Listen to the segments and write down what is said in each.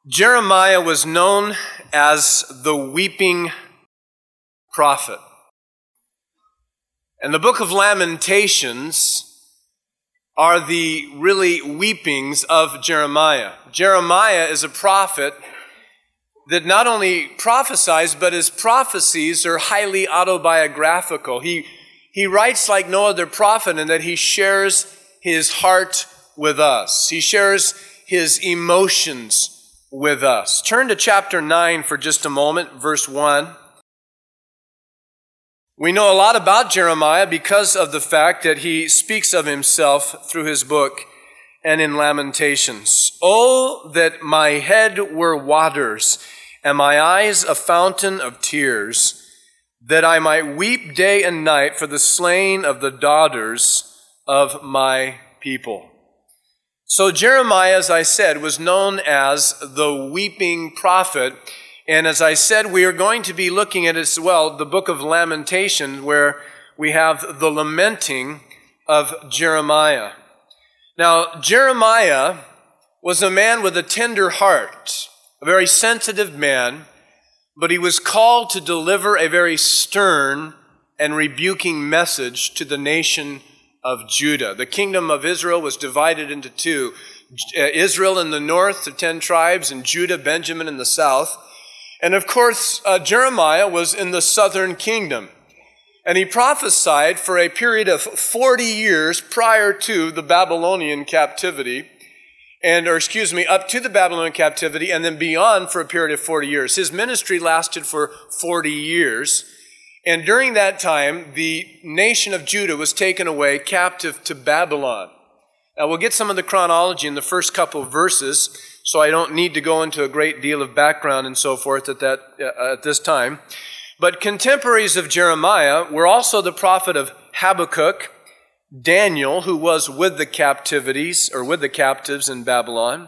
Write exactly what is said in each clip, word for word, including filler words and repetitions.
Jeremiah was known as the weeping prophet. And the book of Lamentations are the really weepings of Jeremiah. Jeremiah is a prophet that not only prophesies, but his prophecies are highly autobiographical. He, he writes like no other prophet in that he shares his heart with us. He shares his emotions with us. Turn to chapter nine for just a moment, verse one. We know a lot about Jeremiah because of the fact that he speaks of himself through his book and in Lamentations. Oh, that my head were waters and my eyes a fountain of tears, that I might weep day and night for the slain of the daughters of my people. So Jeremiah, as I said, was known as the weeping prophet. And as I said, we are going to be looking at as well the book of Lamentations, where we have the lamenting of Jeremiah. Now, Jeremiah was a man with a tender heart, a very sensitive man, but he was called to deliver a very stern and rebuking message to the nation of Judah. The kingdom of Israel was divided into two. Israel in the north, the ten tribes, and Judah, Benjamin in the south. And of course, uh, Jeremiah was in the southern kingdom. And he prophesied for a period of forty years prior to the Babylonian captivity, and, or excuse me, up to the Babylonian captivity, and then beyond for a period of forty years. His ministry lasted for forty years. And during that time, the nation of Judah was taken away captive to Babylon. Now, we'll get some of the chronology in the first couple of verses, so I don't need to go into a great deal of background and so forth at that uh, at this time. But contemporaries of Jeremiah were also the prophet of Habakkuk, Daniel, who was with the captivities, or with the captives in Babylon,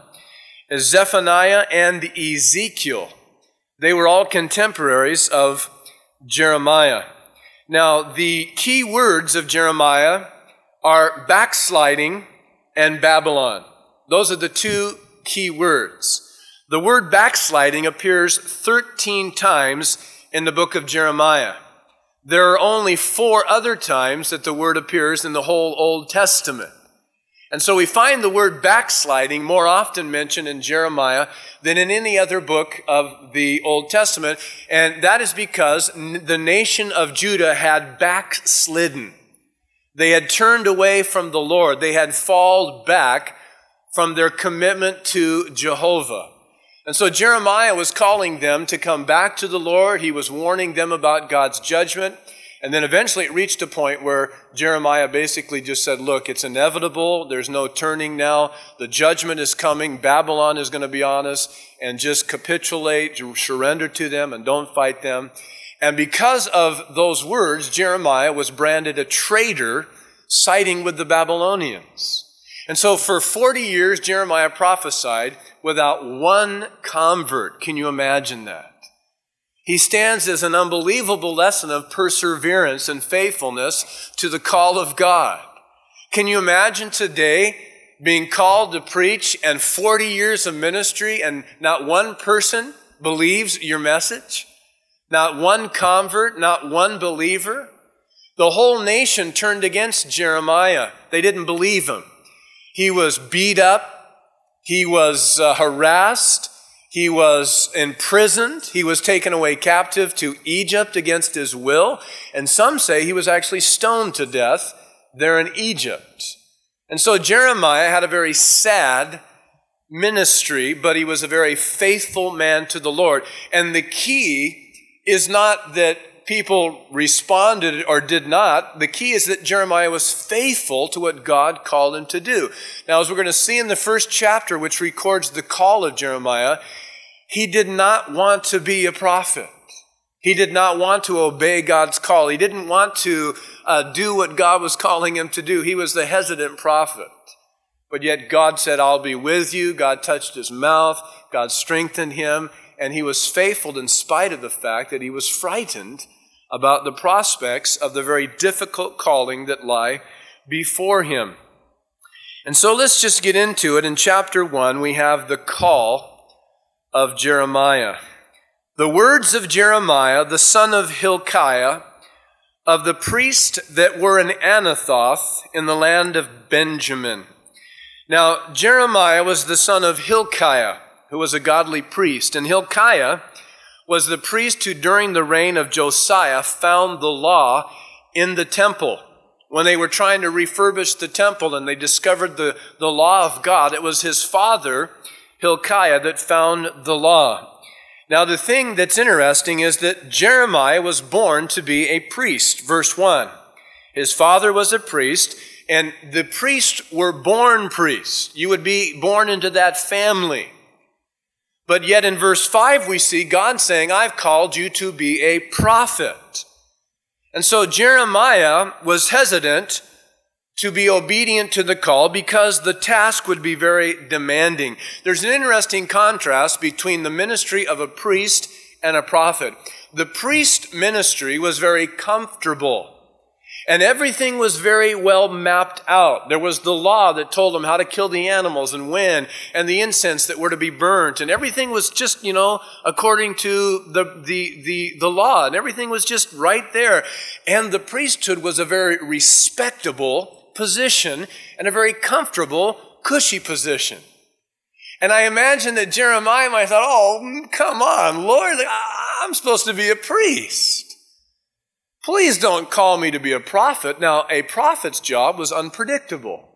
Zephaniah, and Ezekiel. They were all contemporaries of Jeremiah. Now, the key words of Jeremiah are backsliding and Babylon. Those are the two key words. The word backsliding appears thirteen times in the book of Jeremiah. There are only four other times that the word appears in the whole Old Testament. And so we find the word backsliding more often mentioned in Jeremiah than in any other book of the Old Testament. And that is because the nation of Judah had backslidden. They had turned away from the Lord. They had fallen back from their commitment to Jehovah. And so Jeremiah was calling them to come back to the Lord. He was warning them about God's judgment. And then eventually it reached a point where Jeremiah basically just said, look, it's inevitable. There's no turning now. The judgment is coming. Babylon is going to be on us. And just capitulate, surrender to them, and don't fight them. And because of those words, Jeremiah was branded a traitor, siding with the Babylonians. And so for forty years, Jeremiah prophesied without one convert. Can you imagine that? He stands as an unbelievable lesson of perseverance and faithfulness to the call of God. Can you imagine today being called to preach and forty years of ministry and not one person believes your message? Not one convert, not one believer? The whole nation turned against Jeremiah. They didn't believe him. He was beat up. He was uh, harassed. He was imprisoned. He was taken away captive to Egypt against his will. And some say he was actually stoned to death there in Egypt. And so Jeremiah had a very sad ministry, but he was a very faithful man to the Lord. And the key is not that people responded or did not. The key is that Jeremiah was faithful to what God called him to do. Now, as we're going to see in the first chapter, which records the call of Jeremiah, he did not want to be a prophet. He did not want to obey God's call. He didn't want to uh, do what God was calling him to do. He was the hesitant prophet. But yet God said, I'll be with you. God touched his mouth. God strengthened him. And he was faithful in spite of the fact that he was frightened about the prospects of the very difficult calling that lie before him. And so let's just get into it. In chapter one, we have the call of Jeremiah. The words of Jeremiah, the son of Hilkiah, of the priest that were in Anathoth in the land of Benjamin. Now, Jeremiah was the son of Hilkiah, who was a godly priest. And Hilkiah was the priest who, during the reign of Josiah, found the law in the temple. When they were trying to refurbish the temple and they discovered the, the law of God, it was his father, Hilkiah, that found the law. Now, the thing that's interesting is that Jeremiah was born to be a priest. Verse one. His father was a priest, and the priests were born priests. You would be born into that family. But yet in verse five, we see God saying, I've called you to be a prophet. And so Jeremiah was hesitant to be obedient to the call because the task would be very demanding. There's an interesting contrast between the ministry of a priest and a prophet. The priest ministry was very comfortable, and everything was very well mapped out. There was the law that told them how to kill the animals and when, and the incense that were to be burnt, and everything was just, you know, according to the, the, the, the law, and everything was just right there. And the priesthood was a very respectable position and a very comfortable, cushy position. And I imagine that Jeremiah might have thought, oh, come on, Lord, I'm supposed to be a priest. Please don't call me to be a prophet. Now, a prophet's job was unpredictable.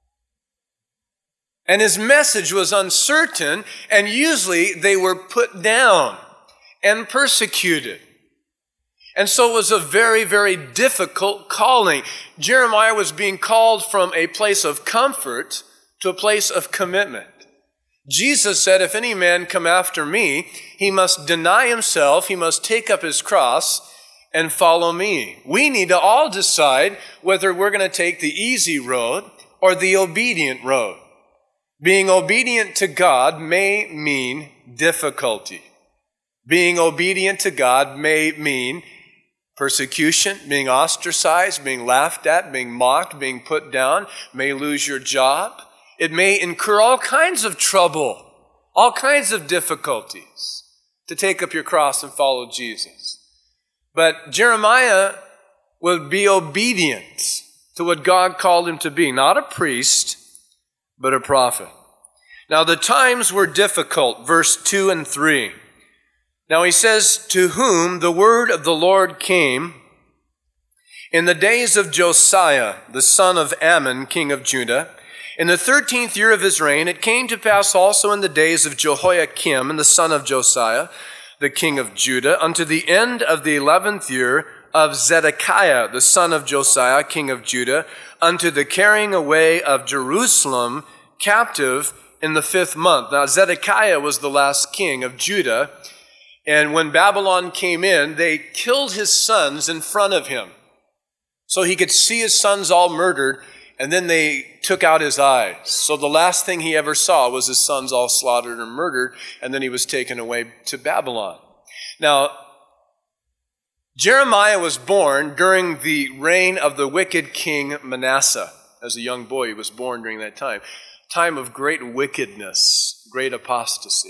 And his message was uncertain, and usually they were put down and persecuted. And so it was a very, very difficult calling. Jeremiah was being called from a place of comfort to a place of commitment. Jesus said, if any man come after me, he must deny himself, he must take up his cross and follow me. We need to all decide whether we're going to take the easy road or the obedient road. Being obedient to God may mean difficulty. Being obedient to God may mean persecution, being ostracized, being laughed at, being mocked, being put down, may lose your job. It may incur all kinds of trouble, all kinds of difficulties to take up your cross and follow Jesus. But Jeremiah would be obedient to what God called him to be, not a priest, but a prophet. Now the times were difficult, verse two and three. Now he says, to whom the word of the Lord came in the days of Josiah, the son of Ammon, king of Judah, in the thirteenth year of his reign. It came to pass also in the days of Jehoiakim, the son of Josiah, the king of Judah, unto the end of the eleventh year of Zedekiah, the son of Josiah, king of Judah, unto the carrying away of Jerusalem captive in the fifth month. Now Zedekiah was the last king of Judah. And when Babylon came in, they killed his sons in front of him. So he could see his sons all murdered, and then they took out his eyes. So the last thing he ever saw was his sons all slaughtered and murdered, and then he was taken away to Babylon. Now, Jeremiah was born during the reign of the wicked king Manasseh. As a young boy, he was born during that time. Time of great wickedness, great apostasy.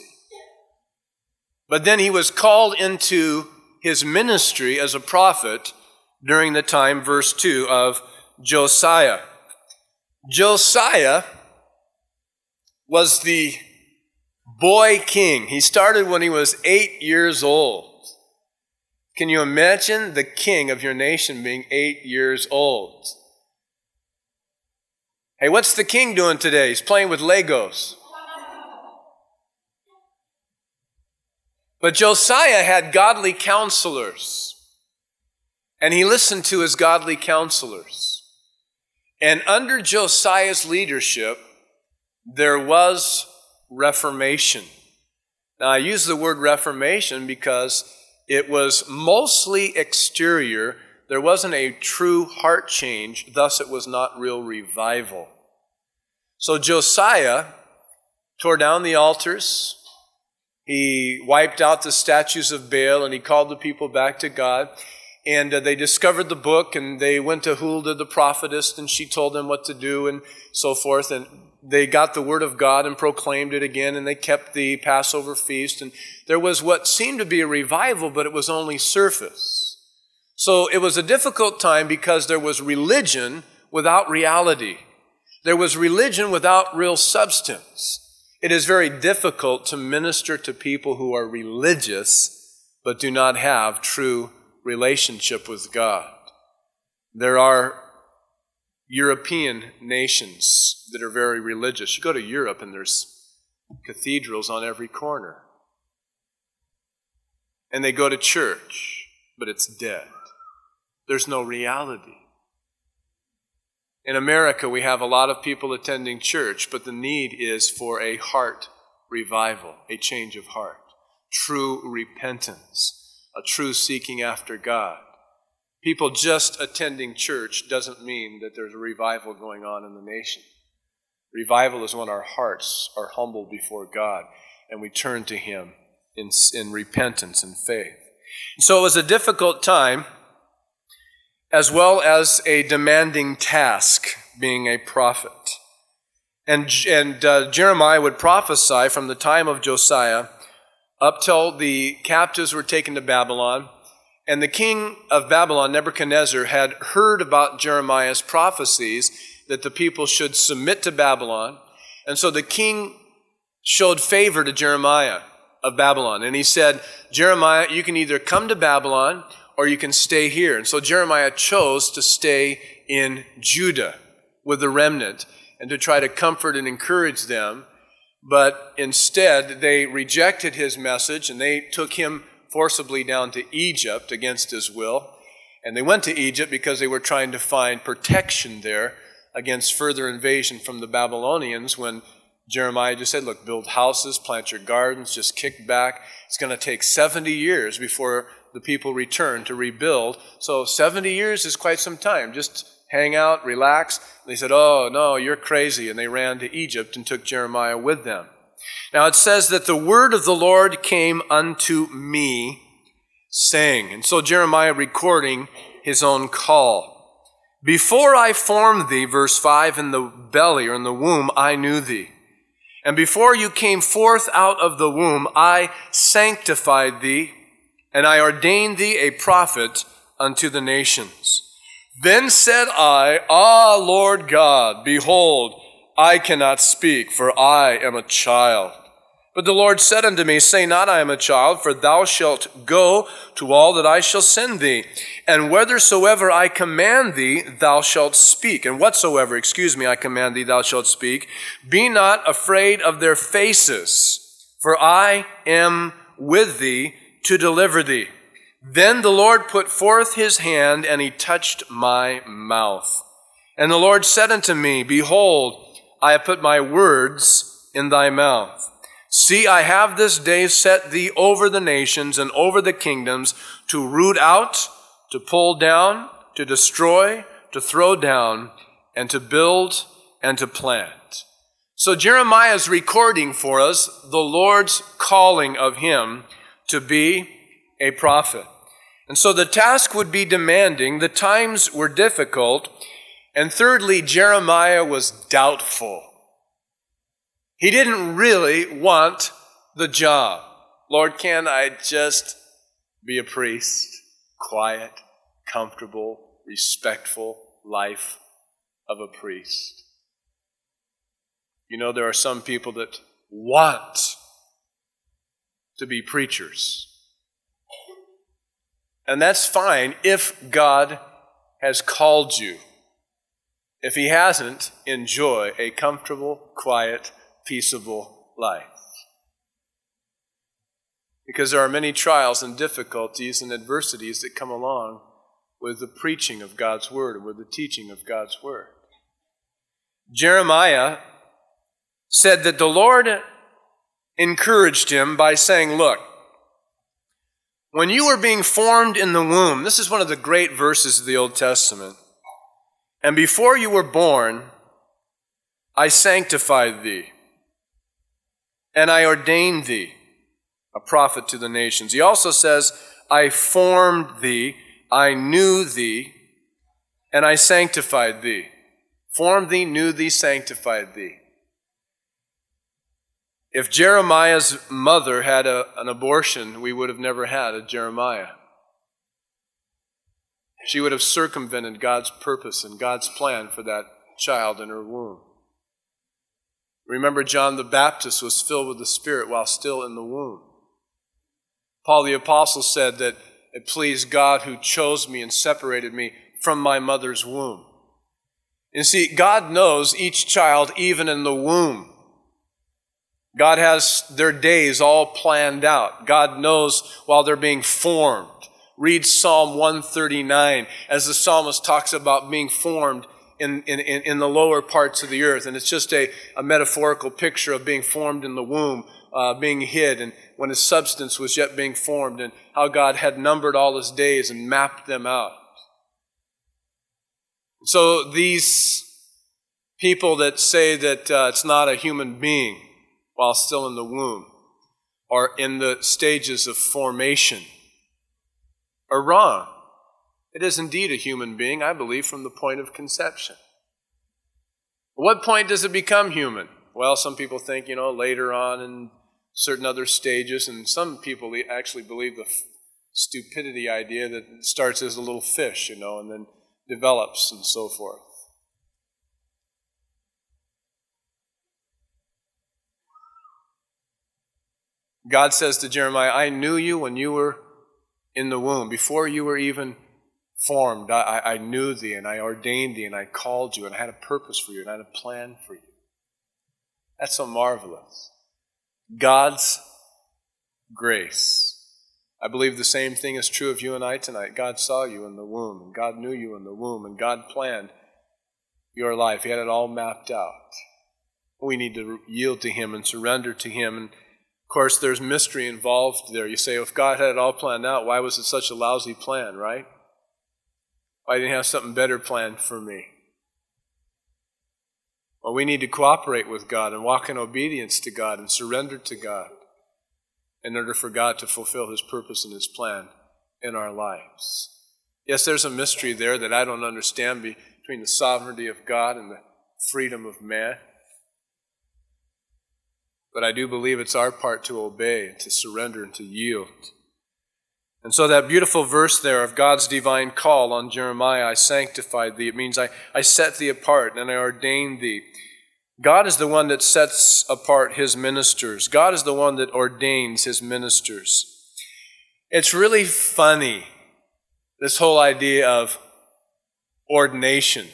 But then he was called into his ministry as a prophet during the time, verse two, of Josiah. Josiah was the boy king. He started when he was eight years old. Can you imagine the king of your nation being eight years old? Hey, what's the king doing today? He's playing with Legos. But Josiah had godly counselors, and he listened to his godly counselors. And under Josiah's leadership, there was reformation. Now, I use the word reformation because it was mostly exterior. There wasn't a true heart change, thus it was not real revival. So Josiah tore down the altars. He wiped out the statues of Baal, and he called the people back to God. And uh, they discovered the book, and they went to Huldah the prophetess, and she told them what to do and so forth. And they got the word of God and proclaimed it again, and they kept the Passover feast. And there was what seemed to be a revival, but it was only surface. So it was a difficult time because there was religion without reality. There was religion without real substance. It is very difficult to minister to people who are religious but do not have true relationship with God. There are European nations that are very religious. You go to Europe and there's cathedrals on every corner. And they go to church, but it's dead. There's no reality. In America, we have a lot of people attending church, but the need is for a heart revival, a change of heart, true repentance, a true seeking after God. People just attending church doesn't mean that there's a revival going on in the nation. Revival is when our hearts are humbled before God and we turn to Him in, in repentance and faith. So it was a difficult time, as well as a demanding task, being a prophet. And, and uh, Jeremiah would prophesy from the time of Josiah up till the captives were taken to Babylon. And the king of Babylon, Nebuchadnezzar, had heard about Jeremiah's prophecies that the people should submit to Babylon. And so the king showed favor to Jeremiah of Babylon. And he said, Jeremiah, you can either come to Babylon or you can stay here. And so Jeremiah chose to stay in Judah with the remnant and to try to comfort and encourage them. But instead, they rejected his message and they took him forcibly down to Egypt against his will. And they went to Egypt because they were trying to find protection there against further invasion from the Babylonians, when Jeremiah just said, look, build houses, plant your gardens, just kick back. It's going to take seventy years before the people return to rebuild. So seventy years is quite some time. Just hang out, relax. And they said, oh, no, you're crazy. And they ran to Egypt and took Jeremiah with them. Now it says that the word of the Lord came unto me, saying, and so Jeremiah recording his own call. Before I formed thee, verse five, in the belly or in the womb, I knew thee. And before you came forth out of the womb, I sanctified thee, and I ordained thee a prophet unto the nations. Then said I, Ah, Lord God, behold, I cannot speak, for I am a child. But the Lord said unto me, Say not, I am a child, for thou shalt go to all that I shall send thee. And whithersoever I command thee, thou shalt speak. And whatsoever, excuse me, I command thee, thou shalt speak. Be not afraid of their faces, for I am with thee to deliver thee. Then the Lord put forth his hand, and he touched my mouth. And the Lord said unto me, Behold, I have put my words in thy mouth. See, I have this day set thee over the nations and over the kingdoms, to root out, to pull down, to destroy, to throw down, and to build and to plant. So Jeremiah is recording for us the Lord's calling of him to be a prophet. And so the task would be demanding, the times were difficult, and thirdly, Jeremiah was doubtful. He didn't really want the job. Lord, can I just be a priest? Quiet, comfortable, respectful life of a priest. You know, there are some people that want to be preachers. And that's fine if God has called you. If he hasn't, enjoy a comfortable, quiet, peaceable life. Because there are many trials and difficulties and adversities that come along with the preaching of God's word and with the teaching of God's word. Jeremiah said that the Lord encouraged him by saying, look, when you were being formed in the womb, this is one of the great verses of the Old Testament, and before you were born, I sanctified thee, and I ordained thee a prophet to the nations. He also says, I formed thee, I knew thee, and I sanctified thee. Formed thee, knew thee, sanctified thee. If Jeremiah's mother had a, an abortion, we would have never had a Jeremiah. She would have circumvented God's purpose and God's plan for that child in her womb. Remember, John the Baptist was filled with the Spirit while still in the womb. Paul the Apostle said that it pleased God who chose me and separated me from my mother's womb. You see, God knows each child even in the womb. God has their days all planned out. God knows while they're being formed. Read Psalm one thirty-nine as the psalmist talks about being formed in, in, in the lower parts of the earth. And it's just a, a metaphorical picture of being formed in the womb, uh, being hid, and when his substance was yet being formed, and how God had numbered all his days and mapped them out. So these people that say that uh, it's not a human being while still in the womb or in the stages of formation are wrong. It is indeed a human being, I believe, from the point of conception. At what point does it become human? Well, some people think, you know, later on in certain other stages, and some people actually believe the stupidity idea that it starts as a little fish, you know, and then develops and so forth. God says to Jeremiah, I knew you when you were in the womb. Before you were even formed, I, I knew thee, and I ordained thee, and I called you, and I had a purpose for you, and I had a plan for you. That's so marvelous. God's grace. I believe the same thing is true of you and I tonight. God saw you in the womb, and God knew you in the womb, and God planned your life. He had it all mapped out. We need to yield to Him and surrender to Him. And of course, there's mystery involved there. You say, well, if God had it all planned out, why was it such a lousy plan, right? Why didn't He have something better planned for me? Well, we need to cooperate with God and walk in obedience to God and surrender to God in order for God to fulfill His purpose and His plan in our lives. Yes, there's a mystery there that I don't understand between the sovereignty of God and the freedom of man. But I do believe it's our part to obey, and to surrender, and to yield. And so that beautiful verse there of God's divine call on Jeremiah, I sanctified thee. It means I, I set thee apart and I ordained thee. God is the one that sets apart His ministers. God is the one that ordains His ministers. It's really funny, this whole idea of ordination.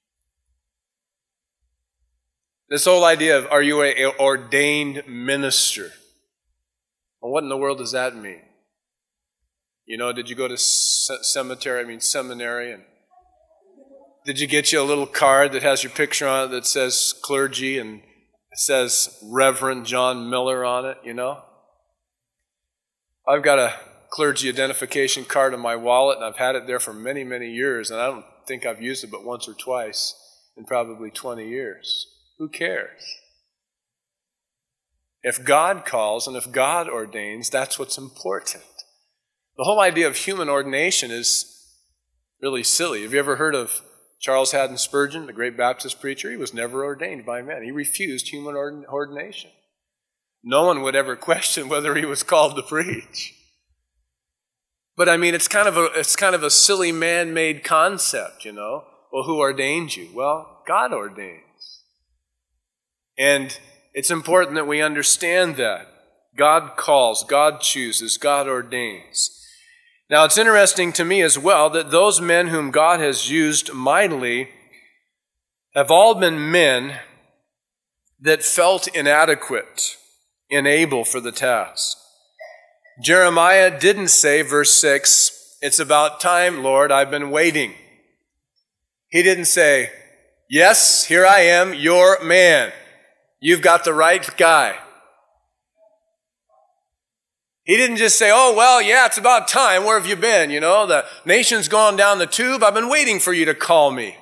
This whole idea of, are you an ordained minister? Well, what in the world does that mean? You know, did you go to cemetery, I mean seminary, and did you get you a little card that has your picture on it that says clergy and it says Reverend John Miller on it, you know? I've got a clergy identification card in my wallet, and I've had it there for many, many years, and I don't think I've used it but once or twice in probably twenty years. Who cares? If God calls and if God ordains, that's what's important. The whole idea of human ordination is really silly. Have you ever heard of Charles Haddon Spurgeon, the great Baptist preacher? He was never ordained by man. He refused human ordination. No one would ever question whether he was called to preach. But I mean, it's kind of a it's kind of a silly man-made concept, you know. Well, who ordained you? Well, God ordains. And it's important that we understand that. God calls, God chooses, God ordains. Now, it's interesting to me as well that those men whom God has used mightily have all been men that felt inadequate, unable for the task. Jeremiah didn't say, verse six, it's about time, Lord, I've been waiting. He didn't say, yes, here I am, your man. You've got the right guy. He didn't just say, oh, well, yeah, it's about time. Where have you been? You know, the nation's gone down the tube. I've been waiting for you to call me.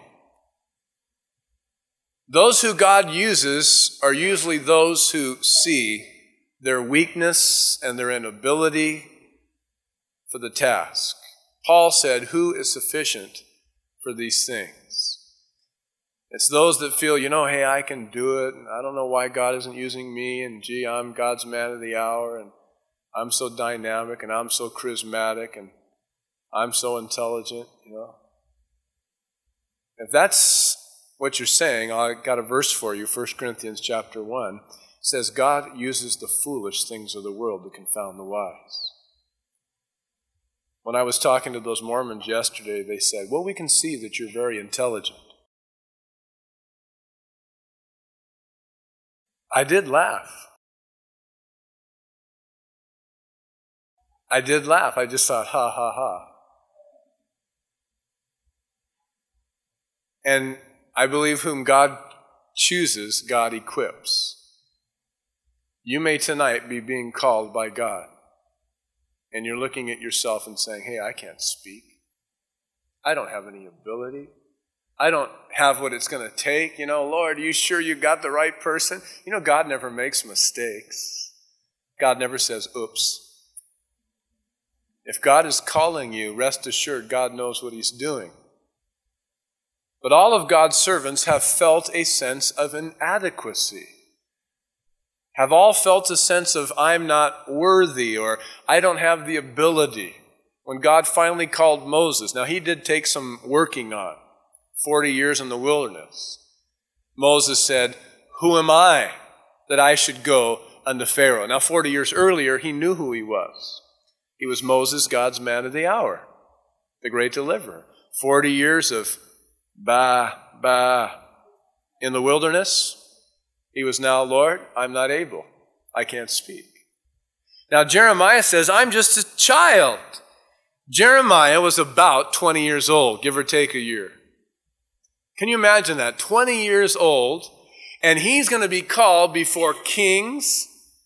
Those who God uses are usually those who see their weakness and their inability for the task. Paul said, who is sufficient for these things? It's those that feel, you know, hey, I can do it, and I don't know why God isn't using me, and gee, I'm God's man of the hour, and I'm so dynamic, and I'm so charismatic, and I'm so intelligent, you know. If that's what you're saying, I got a verse for you, First Corinthians chapter one. It says, God uses the foolish things of the world to confound the wise. When I was talking to those Mormons yesterday, they said, well, we can see that you're very intelligent. I did laugh. I did laugh. I just thought, ha, ha, ha. And I believe whom God chooses, God equips. You may tonight be being called by God, and you're looking at yourself and saying, hey, I can't speak. I don't have any ability. I don't have what it's going to take. You know, Lord, are you sure you got the right person? You know, God never makes mistakes. God never says, oops. If God is calling you, rest assured God knows what He's doing. But all of God's servants have felt a sense of inadequacy. Have all felt a sense of, I'm not worthy, or I don't have the ability. When God finally called Moses, now he did take some working on. Forty years in the wilderness. Moses said, who am I that I should go unto Pharaoh? Now, forty years earlier, he knew who he was. He was Moses, God's man of the hour, the great deliverer. Forty years of bah, bah in the wilderness. He was now, Lord, I'm not able. I can't speak. Now, Jeremiah says, I'm just a child. Jeremiah was about twenty years old, give or take a year. Can you imagine that? twenty years old, and he's going to be called before kings,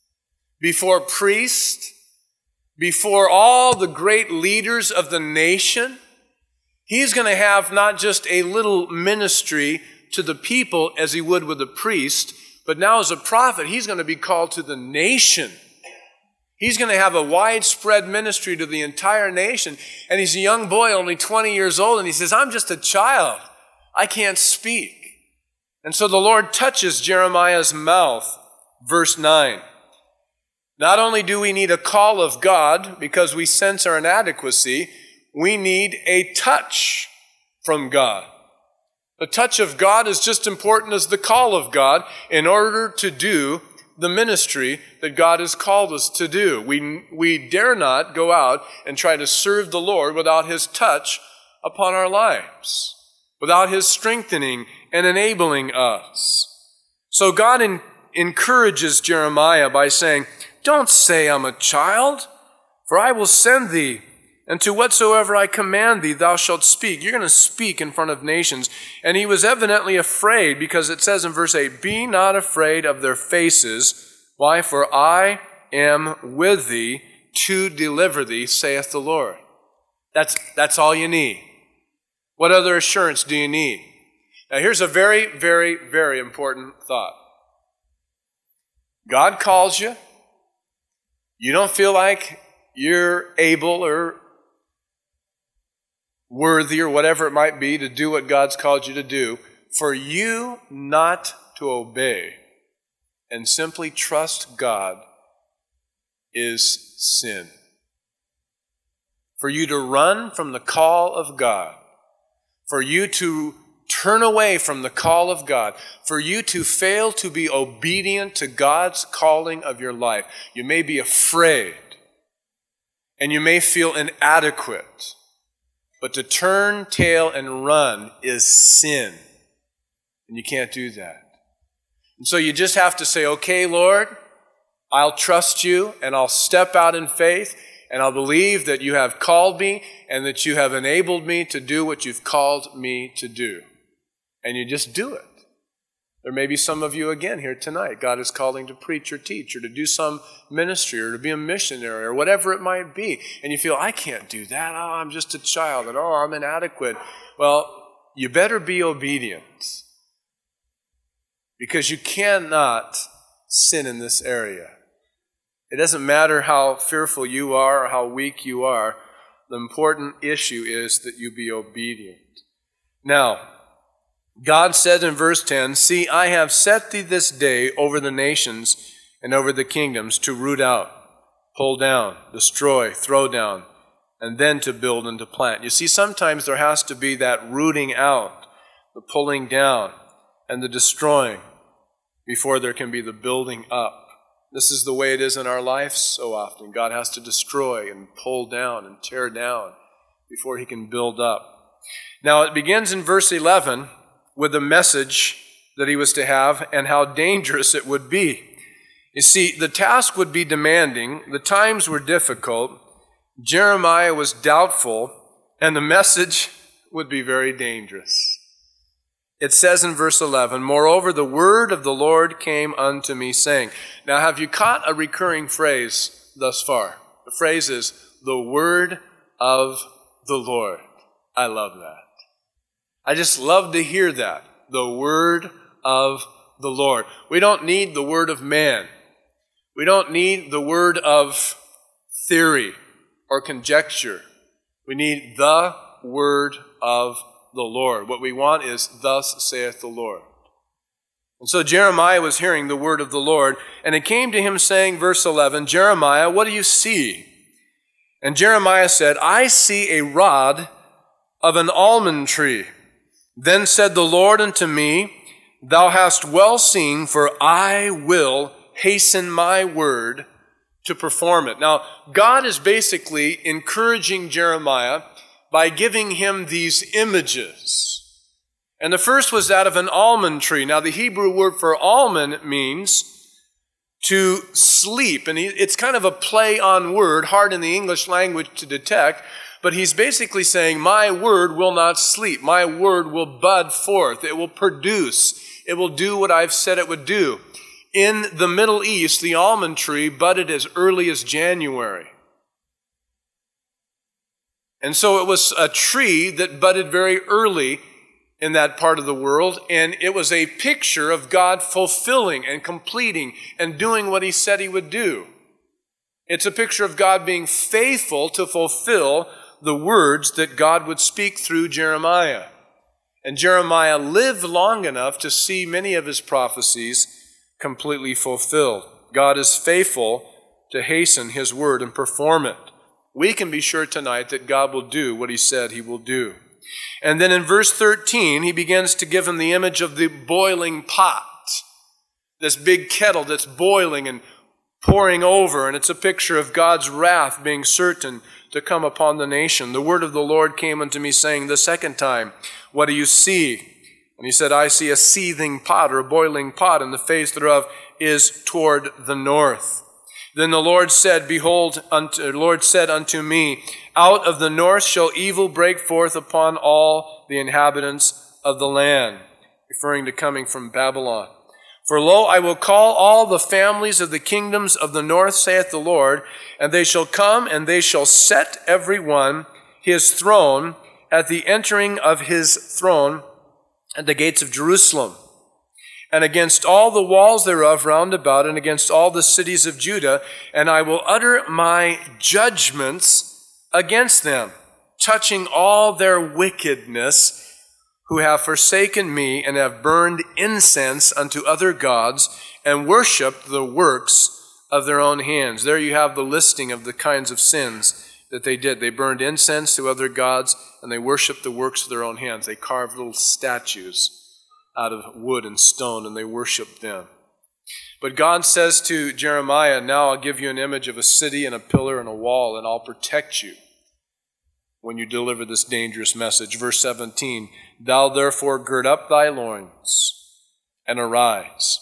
before priests, before all the great leaders of the nation. He's going to have not just a little ministry to the people as he would with a priest, but now as a prophet, he's going to be called to the nation. He's going to have a widespread ministry to the entire nation. And he's a young boy, only twenty years old, and he says, I'm just a child. I can't speak. And so the Lord touches Jeremiah's mouth. Verse nine. Not only do we need a call of God because we sense our inadequacy, we need a touch from God. The touch of God is just important as the call of God in order to do the ministry that God has called us to do. We, we dare not go out and try to serve the Lord without His touch upon our lives, without His strengthening and enabling us. So God in, encourages Jeremiah by saying, don't say I'm a child, for I will send thee, and to whatsoever I command thee thou shalt speak. You're going to speak in front of nations. And he was evidently afraid, because it says in verse eight, be not afraid of their faces. Why? For I am with thee to deliver thee, saith the Lord. That's, that's all you need. What other assurance do you need? Now here's a very, very, very important thought. God calls you. You don't feel like you're able or worthy or whatever it might be to do what God's called you to do. For you not to obey and simply trust God is sin. For you to run from the call of God, for you to turn away from the call of God, for you to fail to be obedient to God's calling of your life. You may be afraid, and you may feel inadequate, but to turn tail and run is sin, and you can't do that. And so you just have to say, okay, Lord, I'll trust you, and I'll step out in faith, and I'll believe that you have called me and that you have enabled me to do what you've called me to do. And you just do it. There may be some of you again here tonight. God is calling to preach or teach or to do some ministry or to be a missionary or whatever it might be. And you feel, I can't do that. Oh, I'm just a child. And oh, I'm inadequate. Well, you better be obedient, because you cannot sin in this area. It doesn't matter how fearful you are or how weak you are. The important issue is that you be obedient. Now, God said in verse ten, "See, I have set thee this day over the nations and over the kingdoms to root out, pull down, destroy, throw down, and then to build and to plant." You see, sometimes there has to be that rooting out, the pulling down, and the destroying before there can be the building up. This is the way it is in our lives so often. God has to destroy and pull down and tear down before he can build up. Now, it begins in verse eleven with the message that he was to have and how dangerous it would be. You see, the task would be demanding, the times were difficult, Jeremiah was doubtful, and the message would be very dangerous. It says in verse eleven, "Moreover, the word of the Lord came unto me, saying." Now, have you caught a recurring phrase thus far? The phrase is, "the word of the Lord." I love that. I just love to hear that. The word of the Lord. We don't need the word of man. We don't need the word of theory or conjecture. We need the word of the Lord. What we want is, "Thus saith the Lord." And so Jeremiah was hearing the word of the Lord, and it came to him saying, verse eleven, "Jeremiah, what do you see?" And Jeremiah said, "I see a rod of an almond tree." Then said the Lord unto me, "Thou hast well seen, for I will hasten my word to perform it." Now, God is basically encouraging Jeremiah by giving him these images. And the first was that of an almond tree. Now, the Hebrew word for almond means to sleep. And it's kind of a play on word, hard in the English language to detect. But he's basically saying, my word will not sleep. My word will bud forth. It will produce. It will do what I've said it would do. In the Middle East, the almond tree budded as early as January. And so it was a tree that budded very early in that part of the world, and it was a picture of God fulfilling and completing and doing what he said he would do. It's a picture of God being faithful to fulfill the words that God would speak through Jeremiah. And Jeremiah lived long enough to see many of his prophecies completely fulfilled. God is faithful to hasten his word and perform it. We can be sure tonight that God will do what he said he will do. And then in verse thirteen, he begins to give him the image of the boiling pot, this big kettle that's boiling and pouring over, and it's a picture of God's wrath being certain to come upon the nation. The word of the Lord came unto me, saying the second time, "What do you see?" And he said, "I see a seething pot," or a boiling pot, and the face thereof is toward the north. Then the Lord said, Behold, unto, the Lord said unto me, "Out of the north shall evil break forth upon all the inhabitants of the land," referring to coming from Babylon. "For lo, I will call all the families of the kingdoms of the north, saith the Lord, and they shall come, and they shall set every one his throne at the entering of his throne at the gates of Jerusalem, and against all the walls thereof round about, and against all the cities of Judah, and I will utter my judgments against them, touching all their wickedness, who have forsaken me and have burned incense unto other gods and worshipped the works of their own hands." There you have the listing of the kinds of sins that they did. They burned incense to other gods and they worshipped the works of their own hands. They carved little statues out of wood and stone and they worshipped them. But God says to Jeremiah, "Now I'll give you an image of a city and a pillar and a wall, and I'll protect you when you deliver this dangerous message." Verse seventeen, "Thou therefore gird up thy loins and arise."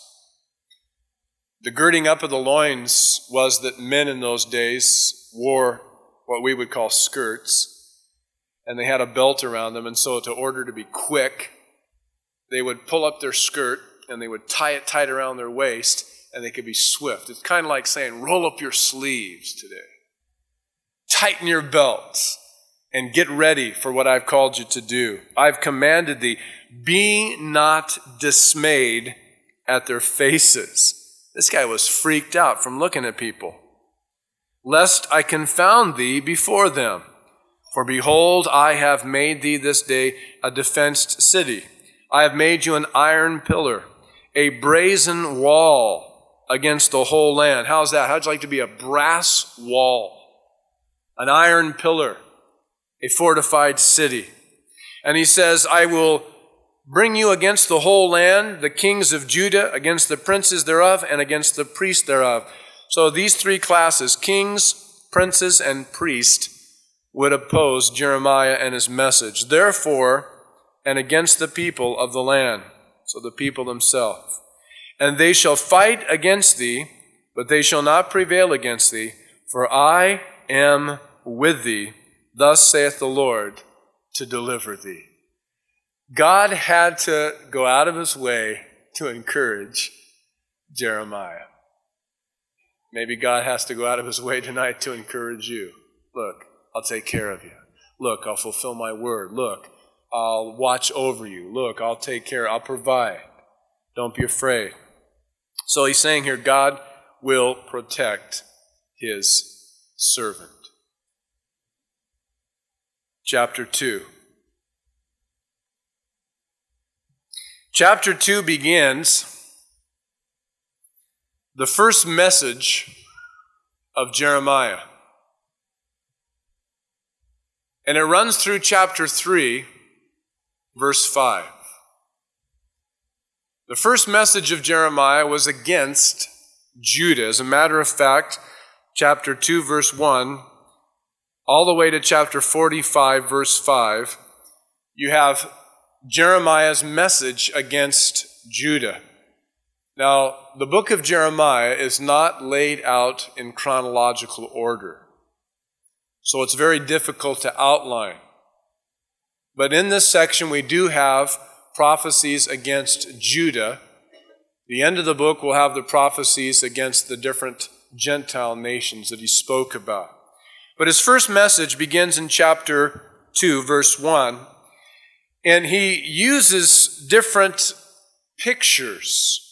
The girding up of the loins was that men in those days wore what we would call skirts, and they had a belt around them, and so to order to be quick, they would pull up their skirt and they would tie it tight around their waist, and they could be swift. It's kind of like saying, roll up your sleeves today. Tighten your belts. And get ready for what I've called you to do. I've commanded thee, be not dismayed at their faces. This guy was freaked out from looking at people. "Lest I confound thee before them. For behold, I have made thee this day a defenced city. I have made you an iron pillar, a brazen wall against the whole land. How's that? How'd you like to be a brass wall, an iron pillar, a fortified city? And he says, I will bring you against the whole land, the kings of Judah, against the princes thereof, and against the priests thereof. So these three classes, kings, princes, and priests, would oppose Jeremiah and his message. Therefore, and against the people of the land, so the people themselves. And they shall fight against thee, but they shall not prevail against thee, for I am with thee, thus saith the Lord, to deliver thee. God had to go out of his way to encourage Jeremiah. Maybe God has to go out of his way tonight to encourage you. Look, I'll take care of you. Look, I'll fulfill my word. Look, I'll watch over you. Look, I'll take care. I'll provide. Don't be afraid. So he's saying here, God will protect his servant. Chapter two. Chapter two begins the first message of Jeremiah. And it runs through chapter three, verse five. The first message of Jeremiah was against Judah. As a matter of fact, chapter two, verse one, all the way to chapter forty-five, verse five, you have Jeremiah's message against Judah. Now, the book of Jeremiah is not laid out in chronological order, so it's very difficult to outline. But in this section, we do have prophecies against Judah. The end of the book will have the prophecies against the different Gentile nations that he spoke about. But his first message begins in chapter two, verse one, and he uses different pictures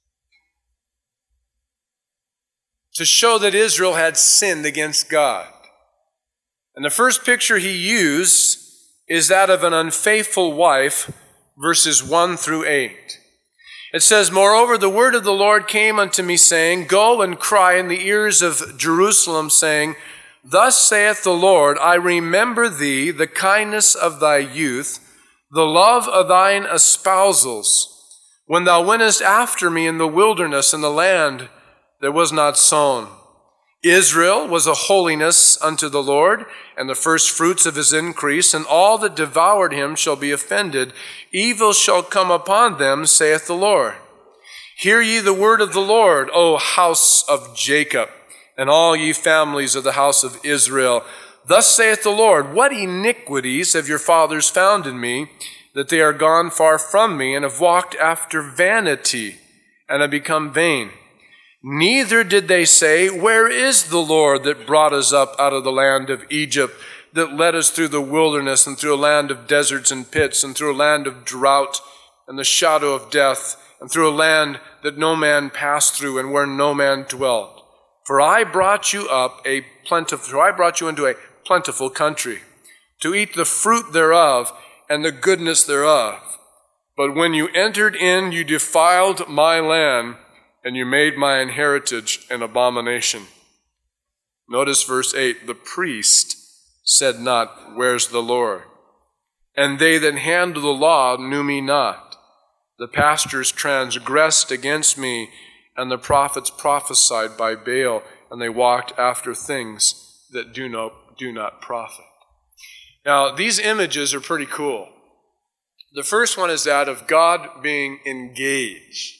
to show that Israel had sinned against God. And the first picture he used is that of an unfaithful wife, verses one through eight. It says, Moreover, the word of the Lord came unto me, saying, Go and cry in the ears of Jerusalem, saying, Thus saith the Lord, I remember thee, the kindness of thy youth, the love of thine espousals, when thou wentest after me in the wilderness, in the land that was not sown. Israel was a holiness unto the Lord, and the first fruits of his increase, and all that devoured him shall be offended. Evil shall come upon them, saith the Lord. Hear ye the word of the Lord, O house of Jacob, and all ye families of the house of Israel. Thus saith the Lord, What iniquities have your fathers found in me, that they are gone far from me, and have walked after vanity, and have become vain? Neither did they say, Where is the Lord that brought us up out of the land of Egypt, that led us through the wilderness, and through a land of deserts and pits, and through a land of drought and the shadow of death, and through a land that no man passed through, and where no man dwelt? For I brought you up a plentiful, for I brought you into a plentiful country, to eat the fruit thereof and the goodness thereof. But when you entered in, you defiled my land, and you made my inheritance an abomination. Notice verse eight, the priest said not, Where's the Lord? And they that handle the law knew me not. The pastors transgressed against me, and the prophets prophesied by Baal, and they walked after things that do not, do not profit. Now, these images are pretty cool. The first one is that of God being engaged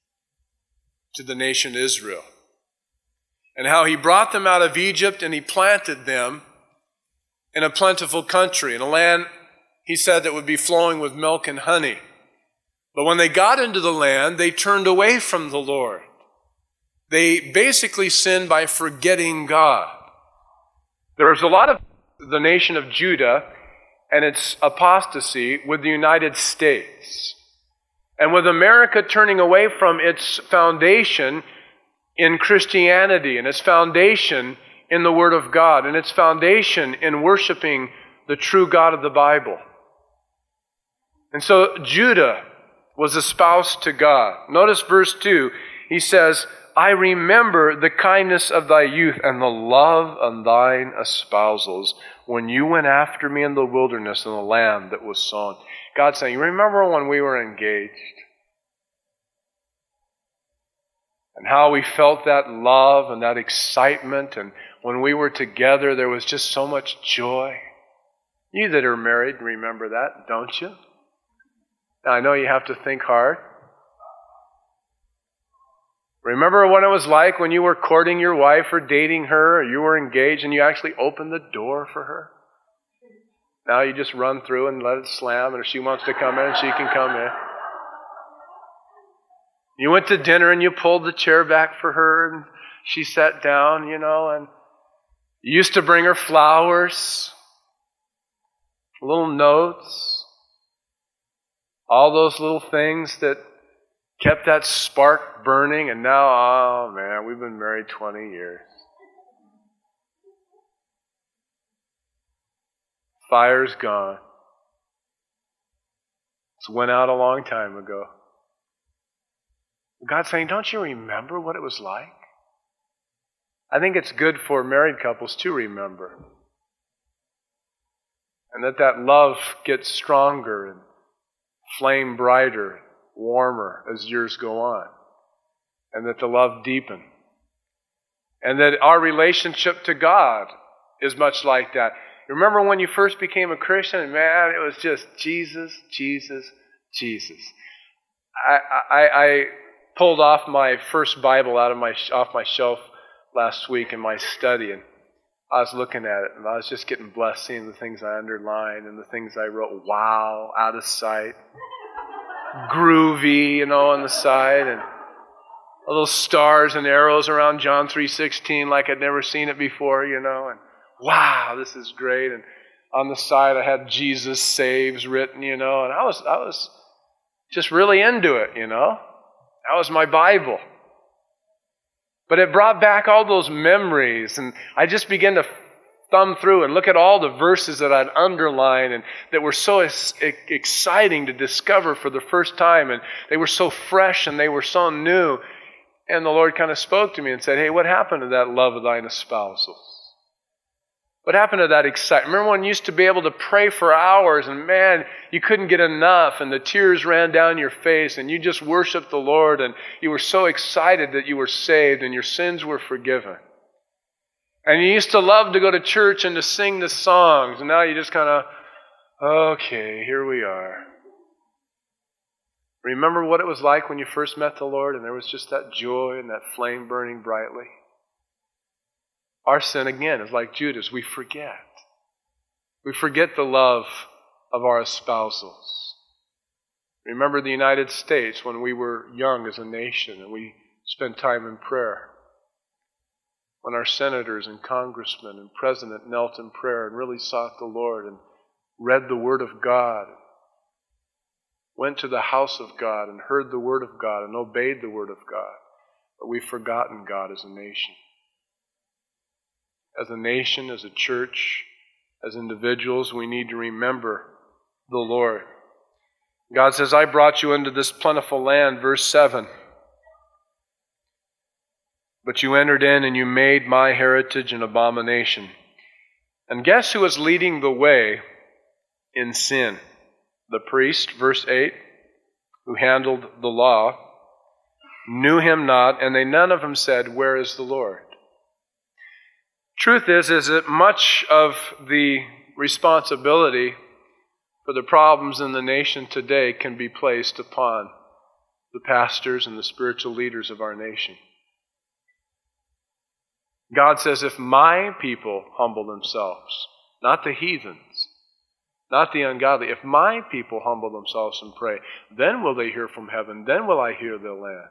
to the nation Israel, and how he brought them out of Egypt and he planted them in a plentiful country, in a land, he said, that would be flowing with milk and honey. But when they got into the land, they turned away from the Lord. They basically sinned by forgetting God. There was a lot of the nation of Judah and its apostasy with the United States. And with America turning away from its foundation in Christianity, and its foundation in the Word of God, and its foundation in worshiping the true God of the Bible. And so Judah was espoused to God. Notice verse two. He says, I remember the kindness of thy youth and the love of thine espousals when you went after me in the wilderness in the land that was sown. God's saying, you remember when we were engaged? And how we felt that love and that excitement, and when we were together there was just so much joy. You that are married remember that, don't you? Now I know you have to think hard. Remember what it was like when you were courting your wife or dating her, or you were engaged and you actually opened the door for her? Now you just run through and let it slam, and if she wants to come in, she can come in. You went to dinner and you pulled the chair back for her and she sat down, you know, and you used to bring her flowers, little notes, all those little things that kept that spark burning. And now, oh man, we've been married twenty years. Fire's gone. It's went out a long time ago. God's saying, don't you remember what it was like? I think it's good for married couples to remember. And that that love gets stronger and flame brighter, warmer as years go on. And that the love deepen. And that our relationship to God is much like that. Remember when you first became a Christian, and man, it was just Jesus, Jesus, Jesus. I, I, I pulled off my first Bible out of my off my shelf last week in my study, and I was looking at it, and I was just getting blessed, seeing the things I underlined and the things I wrote. Wow, out of sight, groovy, you know, on the side, and little stars and arrows around John three sixteen, like I'd never seen it before, you know, and wow, this is great. And on the side, I had Jesus Saves written, you know, and I was I was just really into it, you know. That was my Bible. But it brought back all those memories, and I just began to thumb through and look at all the verses that I'd underlined and that were so ex- exciting to discover for the first time, and they were so fresh and they were so new. And the Lord kind of spoke to me and said, hey, what happened to that love of thine espousals? What happened to that excitement? Remember when you used to be able to pray for hours and man, you couldn't get enough and the tears ran down your face and you just worshiped the Lord and you were so excited that you were saved and your sins were forgiven. And you used to love to go to church and to sing the songs, and now you just kind of, okay, here we are. Remember what it was like when you first met the Lord and there was just that joy and that flame burning brightly? Our sin, again, is like Judas. We forget. We forget the love of our espousals. Remember the United States when we were young as a nation and we spent time in prayer. When our senators and congressmen and president knelt in prayer and really sought the Lord and read the Word of God, went to the house of God and heard the Word of God and obeyed the Word of God. But we've forgotten God as a nation. As a nation, as a church, as individuals, we need to remember the Lord. God says, I brought you into this plentiful land, verse seven. But you entered in and you made my heritage an abomination. And guess who was leading the way in sin? The priest, verse eight, who handled the law, knew him not, and they none of them said, where is the Lord? Truth is, is that much of the responsibility for the problems in the nation today can be placed upon the pastors and the spiritual leaders of our nation. God says, if my people humble themselves, not the heathens, not the ungodly, if my people humble themselves and pray, then will they hear from heaven, then will I hear their land.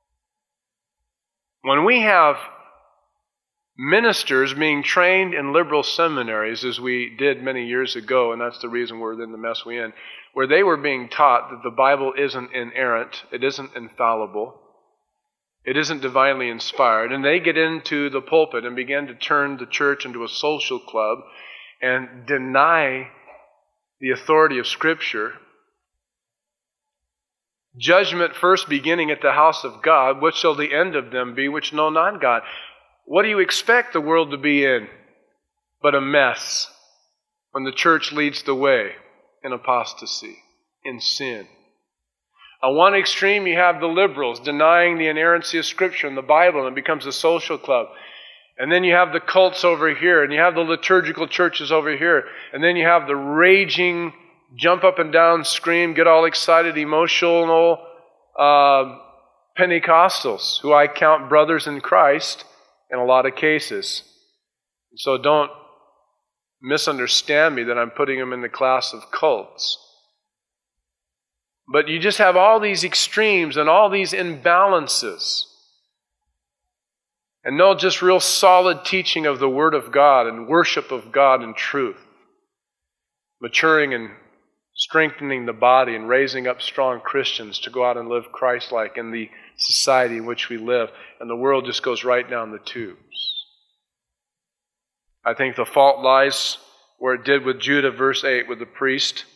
When we have ministers being trained in liberal seminaries, as we did many years ago, and that's the reason we're in the mess we're in, where they were being taught that the Bible isn't inerrant, it isn't infallible, it isn't divinely inspired, and they get into the pulpit and begin to turn the church into a social club and deny the authority of Scripture. Judgment first beginning at the house of God. What shall the end of them be which know not God? What do you expect the world to be in but a mess when the church leads the way in apostasy, in sin? On one extreme, you have the liberals denying the inerrancy of Scripture and the Bible, and it becomes a social club. And then you have the cults over here, and you have the liturgical churches over here, and then you have the raging, jump up and down, scream, get all excited, emotional uh, Pentecostals, who I count brothers in Christ in a lot of cases. So don't misunderstand me that I'm putting them in the class of cults. But you just have all these extremes and all these imbalances. And no just real solid teaching of the Word of God and worship of God in truth. Maturing and strengthening the body and raising up strong Christians to go out and live Christ-like in the society in which we live. And the world just goes right down the tubes. I think the fault lies where it did with Judah, verse eight, with the priest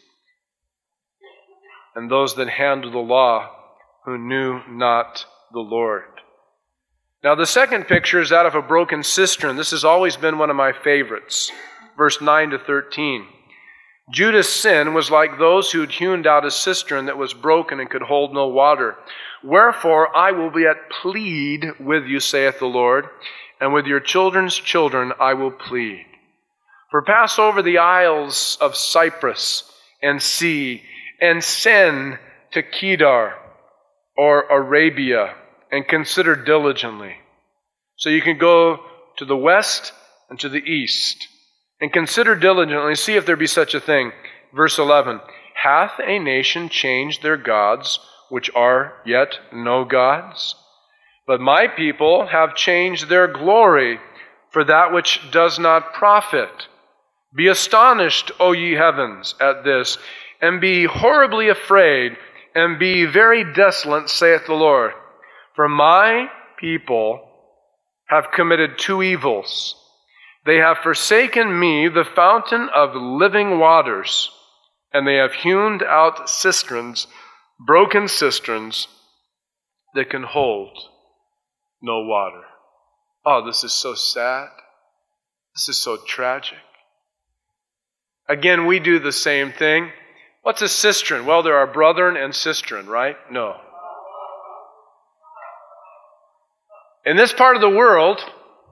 and those that handled the law who knew not the Lord. Now the second picture is that of a broken cistern. This has always been one of my favorites. Verse nine to thirteen. Judah's sin was like those who had hewn out a cistern that was broken and could hold no water. Wherefore I will be at plead with you, saith the Lord, and with your children's children I will plead. For pass over the isles of Cyprus and see, and send to Kedar or Arabia, and consider diligently. So you can go to the west and to the east, and consider diligently, see if there be such a thing. Verse eleven, hath a nation changed their gods, which are yet no gods? But my people have changed their glory for that which does not profit. Be astonished, O ye heavens, at this, and be horribly afraid, and be very desolate, saith the Lord. For my people have committed two evils. They have forsaken me, the fountain of living waters, and they have hewn out cisterns, broken cisterns, that can hold no water. Oh, this is so sad. This is so tragic. Again, we do the same thing. What's a cistern? Well, there are brethren and cistern, right? No. In this part of the world,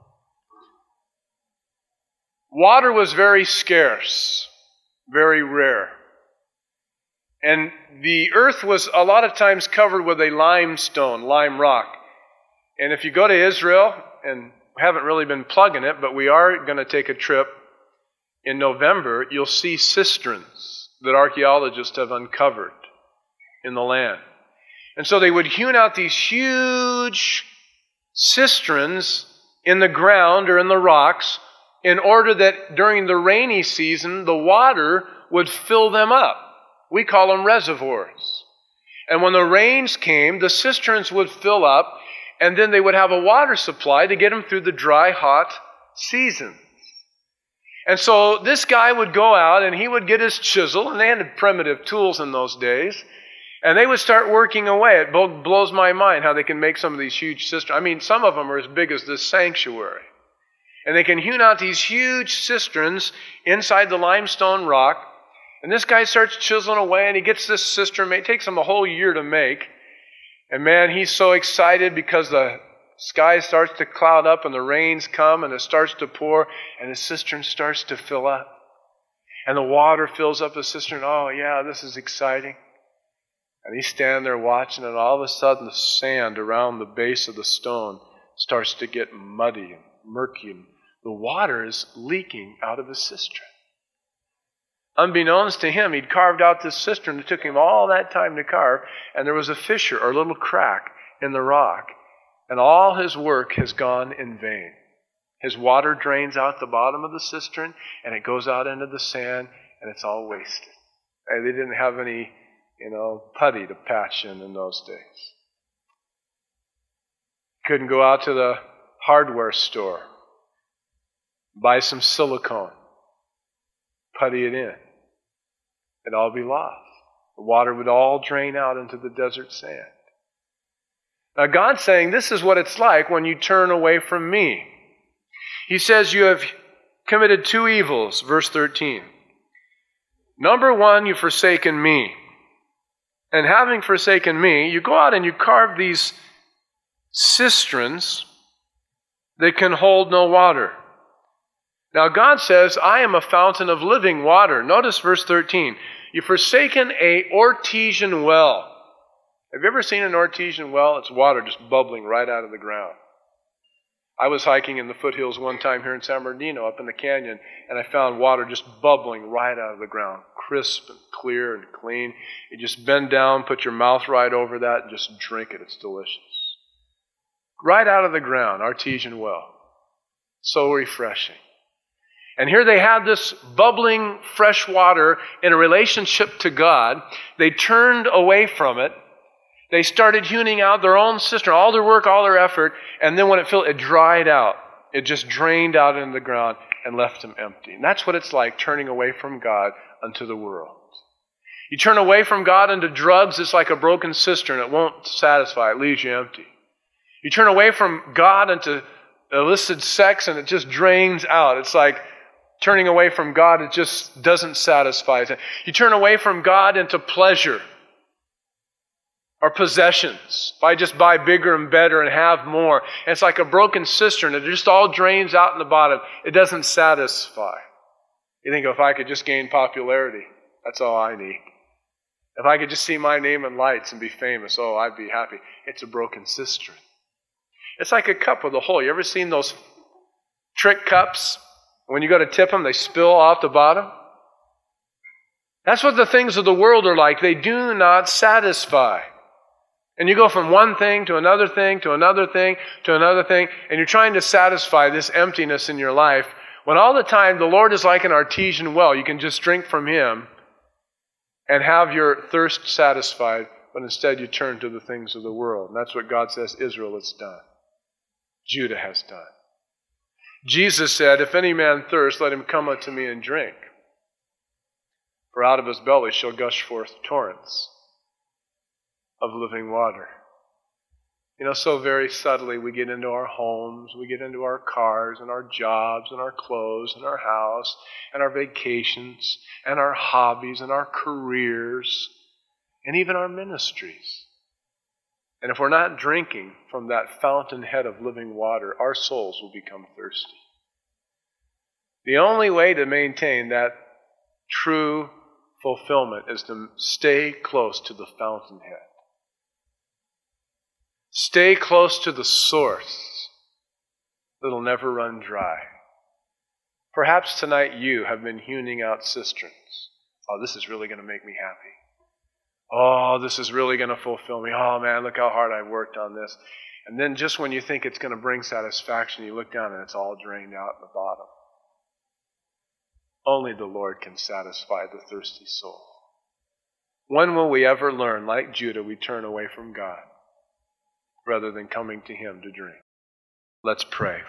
water was very scarce, very rare. And the earth was a lot of times covered with a limestone, lime rock. And if you go to Israel, and haven't really been plugging it, but we are going to take a trip in November, you'll see cisterns that archaeologists have uncovered in the land. And so they would hewn out these huge cisterns in the ground or in the rocks in order that during the rainy season, the water would fill them up. We call them reservoirs. And when the rains came, the cisterns would fill up, and then they would have a water supply to get them through the dry, hot seasons. And so this guy would go out and he would get his chisel, and they had primitive tools in those days, and they would start working away. It blows my mind how they can make some of these huge cisterns. I mean, some of them are as big as this sanctuary. And they can hewn out these huge cisterns inside the limestone rock, and this guy starts chiseling away, and he gets this cistern made. It takes him a whole year to make. And man, he's so excited because the sky starts to cloud up and the rains come and it starts to pour and the cistern starts to fill up. And the water fills up the cistern. Oh yeah, this is exciting. And he's standing there watching, and all of a sudden the sand around the base of the stone starts to get muddy and murky, and the water is leaking out of the cistern. Unbeknownst to him, he'd carved out this cistern. It took him all that time to carve, and there was a fissure or a little crack in the rock. And all his work has gone in vain. His water drains out the bottom of the cistern, and it goes out into the sand, and it's all wasted. And they didn't have any, you know, putty to patch in in those days. Couldn't go out to the hardware store, buy some silicone, putty it in. It'd all be lost. The water would all drain out into the desert sand. Now God's saying this is what it's like when you turn away from me. He says you have committed two evils, verse thirteen. Number one, you've forsaken me. And having forsaken me, you go out and you carve these cisterns that can hold no water. Now God says, I am a fountain of living water. Notice verse thirteen. You've forsaken a artesian well. Have you ever seen an artesian well? It's water just bubbling right out of the ground. I was hiking in the foothills one time here in San Bernardino, up in the canyon, and I found water just bubbling right out of the ground, crisp and clear and clean. You just bend down, put your mouth right over that, and just drink it. It's delicious. Right out of the ground, artesian well. So refreshing. And here they had this bubbling fresh water in a relationship to God. They turned away from it. They started hewing out their own cistern, all their work, all their effort, and then when it filled, it dried out. It just drained out into the ground and left them empty. And that's what it's like turning away from God unto the world. You turn away from God into drugs, it's like a broken cistern. It won't satisfy, it leaves you empty. You turn away from God into illicit sex and it just drains out. It's like turning away from God, it just doesn't satisfy. You turn away from God into pleasure or possessions. If I just buy bigger and better and have more, and it's like a broken cistern. It just all drains out in the bottom. It doesn't satisfy. You think, if I could just gain popularity, that's all I need. If I could just see my name in lights and be famous, oh, I'd be happy. It's a broken cistern. It's like a cup with a hole. You ever seen those trick cups? When you go to tip them, they spill off the bottom. That's what the things of the world are like. They do not satisfy. And you go from one thing to another thing to another thing to another thing, and you're trying to satisfy this emptiness in your life, when all the time the Lord is like an artesian well. You can just drink from Him and have your thirst satisfied, but instead you turn to the things of the world. And that's what God says Israel has done. Judah has done. Jesus said, if any man thirst, let him come unto me and drink. For out of his belly shall gush forth torrents of living water. You know, so very subtly we get into our homes, we get into our cars and our jobs and our clothes and our house and our vacations and our hobbies and our careers and even our ministries. And if we're not drinking from that fountainhead of living water, our souls will become thirsty. The only way to maintain that true fulfillment is to stay close to the fountainhead. Stay close to the source that'll never run dry. Perhaps tonight you have been hewing out cisterns. Oh, this is really going to make me happy. Oh, this is really going to fulfill me. Oh, man, look how hard I worked on this. And then just when you think it's going to bring satisfaction, you look down and it's all drained out at the bottom. Only the Lord can satisfy the thirsty soul. When will we ever learn, like Judah, we turn away from God rather than coming to Him to drink? Let's pray.